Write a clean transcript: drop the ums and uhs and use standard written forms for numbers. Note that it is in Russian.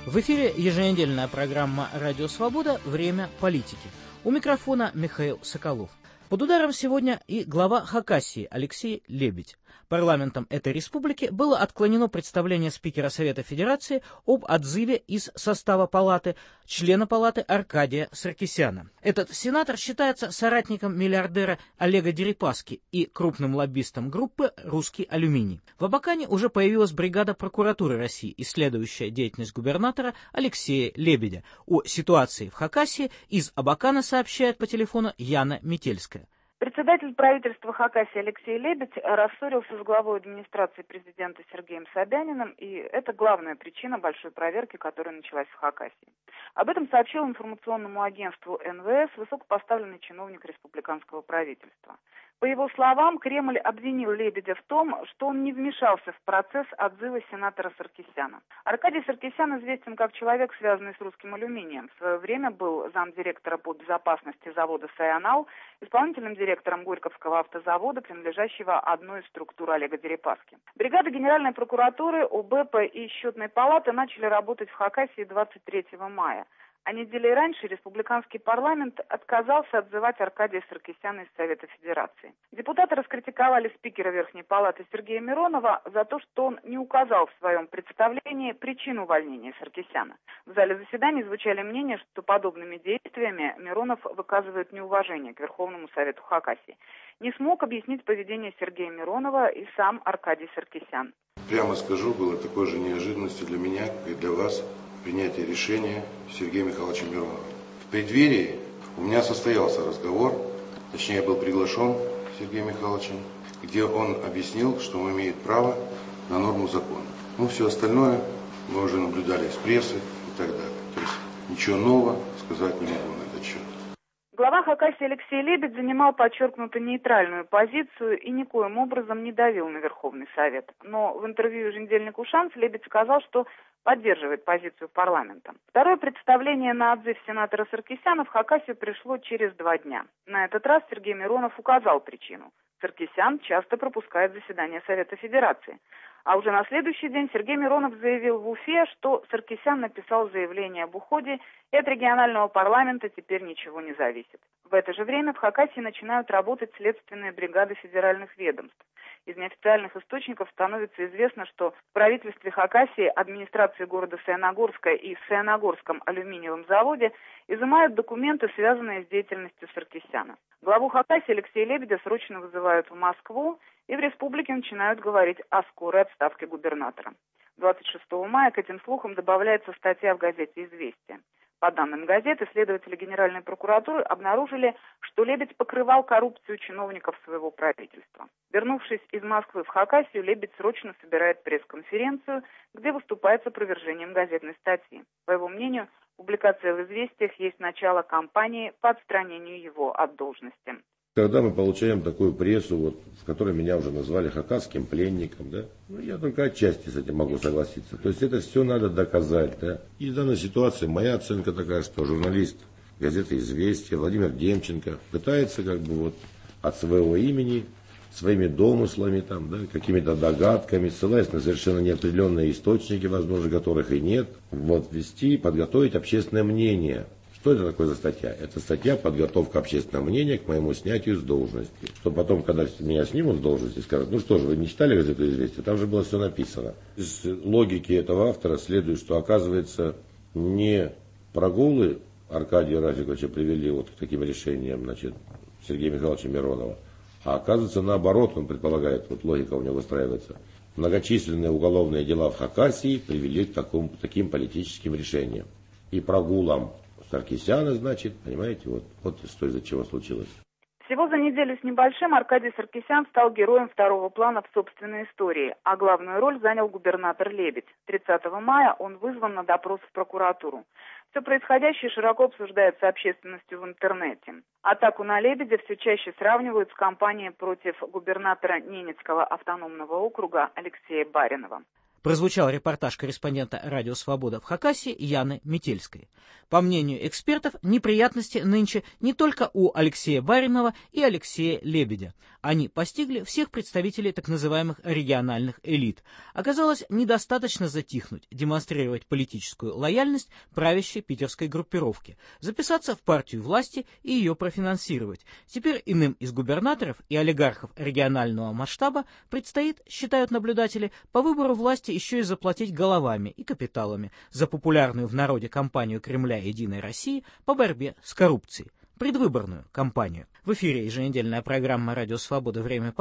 В эфире еженедельная программа «Радио Свобода. Время политики». У микрофона Михаил Соколов. Под ударом сегодня и глава Хакасии Алексей Лебедь. Парламентом этой республики было отклонено представление спикера Совета Федерации об отзыве из состава палаты члена палаты Аркадия Саркисяна. Этот сенатор считается соратником миллиардера Олега Дерипаски и крупным лоббистом группы «Русский алюминий». В Абакане уже появилась бригада прокуратуры России, исследующая деятельность губернатора Алексея Лебедя. О ситуации в Хакасии из Абакана сообщает по телефону Яна Метельская. Председатель правительства Хакасии Алексей Лебедь рассорился с главой администрации президента Сергеем Собяниным, и это главная причина большой проверки, которая началась в Хакасии. Об этом сообщил информационному агентству НВС высокопоставленный чиновник республиканского правительства. По его словам, Кремль обвинил Лебедя в том, что он не вмешался в процесс отзыва сенатора Саркисяна. Аркадий Саркисян известен как человек, связанный с русским алюминием. В свое время был замдиректора по безопасности завода «Сайонал», исполнительным директором Горьковского автозавода, принадлежащего одной из структур Олега Дерипаски. Бригады Генеральной прокуратуры, ОБЭП и Счетной палаты начали работать в Хакасии 23 мая. А неделей раньше республиканский парламент отказался отзывать Аркадия Саркисяна из Совета Федерации. Депутаты раскритиковали спикера Верхней палаты Сергея Миронова за то, что он не указал в своем представлении причину увольнения Саркисяна. В зале заседаний звучали мнения, что подобными действиями Миронов выказывает неуважение к Верховному Совету Хакасии. Не смог объяснить поведение Сергея Миронова и сам Аркадий Саркисян. Прямо скажу, было такой же неожиданностью для меня, как и для вас, принятие решения Сергея Михайловича Миронова. В преддверии у меня состоялся разговор, точнее я был приглашен Сергеем Михайловичем, где он объяснил, что он имеет право на норму закона. Ну, все остальное мы уже наблюдали из прессы и так далее. То есть ничего нового сказать не могу на этот счет. Глава Хакасии Алексей Лебедь занимал подчеркнуто нейтральную позицию и никоим образом не давил на Верховный Совет. Но в интервью еженедельнику «Шанс» Лебедь сказал, что поддерживает позицию парламента. Второе представление на отзыв сенатора Саркисяна в Хакасию пришло через 2 дня. На этот раз Сергей Миронов указал причину. Саркисян часто пропускает заседания Совета Федерации. А уже на следующий день Сергей Миронов заявил в Уфе, что Саркисян написал заявление об уходе, и от регионального парламента теперь ничего не зависит. В это же время в Хакасии начинают работать следственные бригады федеральных ведомств. Из неофициальных источников становится известно, что в правительстве Хакасии, администрации города Саяногорска и в Саяногорском алюминиевом заводе изымают документы, связанные с деятельностью Саркисяна. Главу Хакасии Алексея Лебедя срочно вызывают в Москву, и в республике начинают говорить о скорой отставке губернатора. 26 мая к этим слухам добавляется статья в газете «Известия». По данным газеты, следователи Генеральной прокуратуры обнаружили, что Лебедь покрывал коррупцию чиновников своего правительства. Вернувшись из Москвы в Хакасию, Лебедь срочно собирает пресс-конференцию, где выступает с опровержением газетной статьи. По его мнению, публикация в «Известиях» есть начало кампании по отстранению его от должности. Когда мы получаем такую прессу, в которой меня уже назвали хакасским пленником, да, я только отчасти с этим могу согласиться. То есть это все надо доказать, да. И в данной ситуации моя оценка такая, что журналист газеты «Известия» Владимир Демченко пытается от своего имени, своими домыслами, какими-то догадками, ссылаясь на совершенно неопределенные источники, возможно, которых и нет, подготовить общественное мнение. Что это такое за статья? Это статья «Подготовка общественного мнения к моему снятию с должности». Что потом, когда меня снимут с должности, скажут: ну что же, вы не читали газету «Известия»? Там же было все написано. Из логики этого автора следует, что, оказывается, не прогулы Аркадия Рафиковича привели к таким решениям, Сергея Михайловича Миронова, а оказывается, наоборот, он предполагает, логика у него выстраивается. Многочисленные уголовные дела в Хакасии привели к таким политическим решениям. И прогулам Саркисяна, понимаете, что из-за чего случилось. Всего за неделю с небольшим Аркадий Саркисян стал героем второго плана в собственной истории, а главную роль занял губернатор Лебедь. 30 мая он вызван на допрос в прокуратуру. Все происходящее широко обсуждается общественностью в интернете. Атаку на Лебедя все чаще сравнивают с кампанией против губернатора Ненецкого автономного округа Алексея Баринова. Прозвучал репортаж корреспондента «Радио Свобода» в Хакасии Яны Метельской. По мнению экспертов, неприятности нынче не только у Алексея Баринова и Алексея Лебедя. Они постигли всех представителей так называемых региональных элит. Оказалось, недостаточно затихнуть, демонстрировать политическую лояльность правящей питерской группировке, записаться в партию власти и ее профинансировать. Теперь иным из губернаторов и олигархов регионального масштаба предстоит, считают наблюдатели, по выбору власти еще и заплатить головами и капиталами за популярную в народе кампанию Кремля и «Единой России» по борьбе с коррупцией. Предвыборную кампанию. В эфире еженедельная программа «Радио Свобода. Время